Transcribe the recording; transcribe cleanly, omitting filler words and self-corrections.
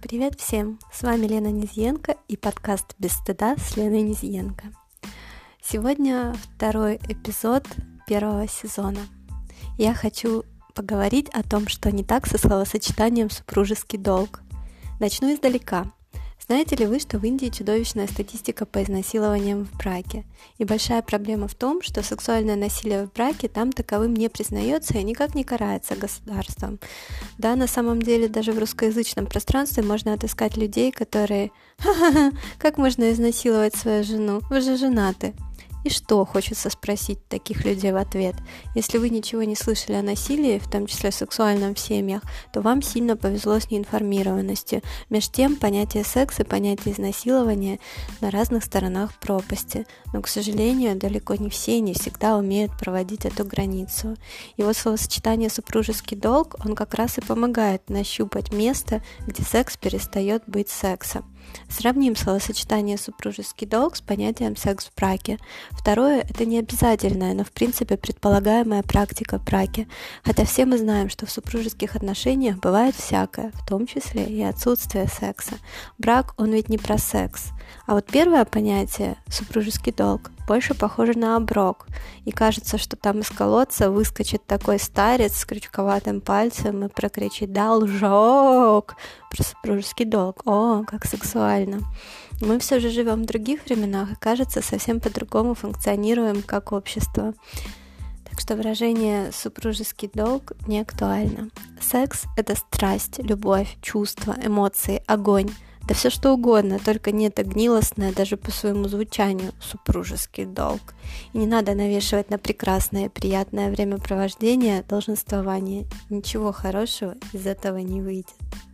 Привет всем! С вами Лена Низиенко и подкаст «Без стыда» с Леной Низиенко. Сегодня второй эпизод первого сезона. Я хочу поговорить о том, что не так со словосочетанием «супружеский долг». Начну издалека. Знаете ли вы, что в Индии чудовищная статистика по изнасилованиям в браке? И большая проблема в том, что сексуальное насилие в браке там таковым не признается и никак не карается государством. Да, на самом деле даже в русскоязычном пространстве можно отыскать людей, которые «Ха-ха-ха, как можно изнасиловать свою жену? Вы же женаты». И что, хочется спросить таких людей в ответ? Если вы ничего не слышали о насилии, в том числе сексуальном в семьях, то вам сильно повезло с неинформированностью. Меж тем, понятие секса и понятие изнасилования на разных сторонах пропасти. Но, к сожалению, далеко не все и не всегда умеют проводить эту границу. И вот словосочетание «супружеский долг», он как раз и помогает нащупать место, где секс перестает быть сексом. Сравним словосочетание «супружеский долг» с понятием «секс в браке». Второе – это не обязательная, но в принципе предполагаемая практика в браке. Хотя все мы знаем, что в супружеских отношениях бывает всякое, в том числе и отсутствие секса. Брак, он ведь не про секс. А вот первое понятие «супружеский долг» больше похоже на оброк. И кажется, что там из колодца выскочит такой старец с крючковатым пальцем и прокричит «Должок!» про супружеский долг. О, как сексуально! Мы все же живем в других временах и, кажется, совсем по-другому функционируем как общество. Так что выражение «супружеский долг» не актуально. Секс — это страсть, любовь, чувства, эмоции, огонь. Да все что угодно, только не это гнилостное даже по своему звучанию супружеский долг. И не надо навешивать на прекрасное, приятное времяпровождение долженствование. Ничего хорошего из этого не выйдет.